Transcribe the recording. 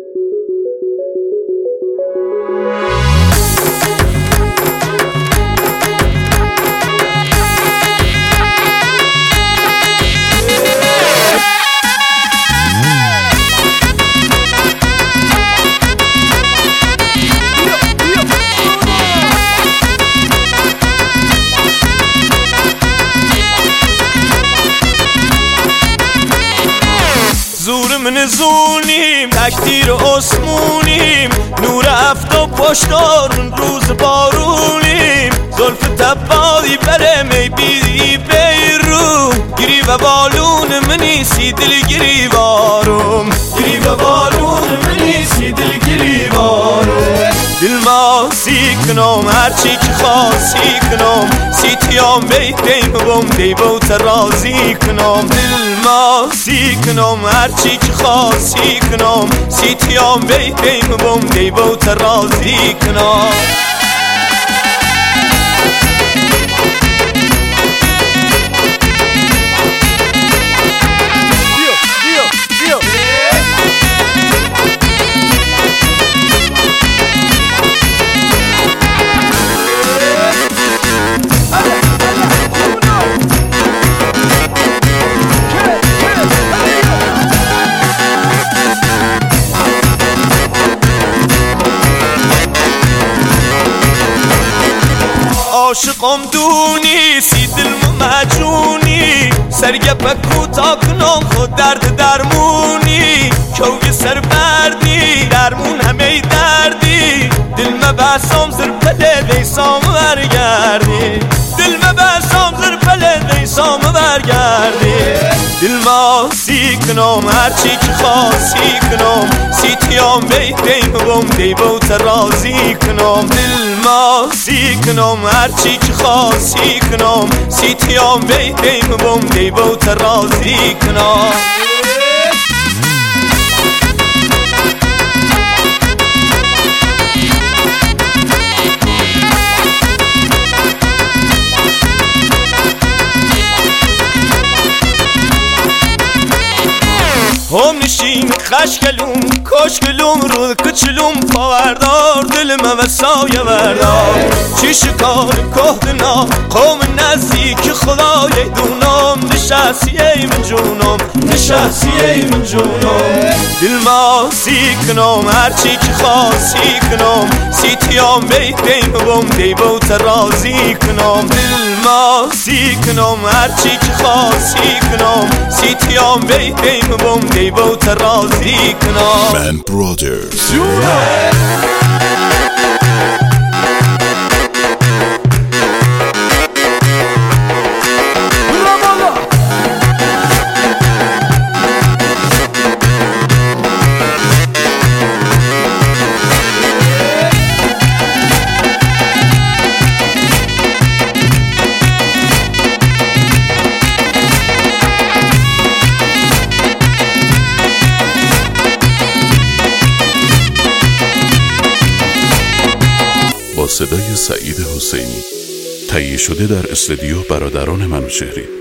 زور من زونیم تکدیر اسمونیم، نور افتاب پشتارون روز بارونیم، زلف تبادی بره می بیدی بیرون، گیری و بالون منیسی دل گیری وارم، گیری و بالون منیسی دل گیری وارم. دل ماسی کنم هرچی که خواسی کنم، سیتیام بیتیم بم دیبوت رازی کنم. دل ماسی کنم هرچی که خواسی کنم، سیتیام بیتیم بم دیبوت رازی کنم. عاشقم دونی سی دل مجونی، سرگپ کوتا کنم خود درد درمونی، کوی سر بردی درمون همه دردی، دل مبسام زر پله دیسام برگردی، دل مبسام زر پله دیسام برگردی. دل ماسی کنم هرچی که خواسی کنم، سیتیام بیتیم بم دیبوت رازی کنم. دل ماسی کنم هرچی که خواسی کنم، سیتیام بیتیم بم دیبوت رازی کنم. هم نشین خشکلوم کشکلوم رو کچلوم پاوردار دلم و سایه بردار، چی شکار کهدنا قوم نزدیک خدای دونم، نشستی ای من جونم نشستی ای من جونم. دل ماسی کنم هرچی که خواسی کنم، سیتیام بیتیم بم دیبوت رازی کنم. دل ماسی کنم هرچی که خواسی کنم، سیتیام بیتیم بم دیبوت رازی کنم. من برادرز با صدای سعید حسینی، تهیه شده در استودیو برادران منوچهری.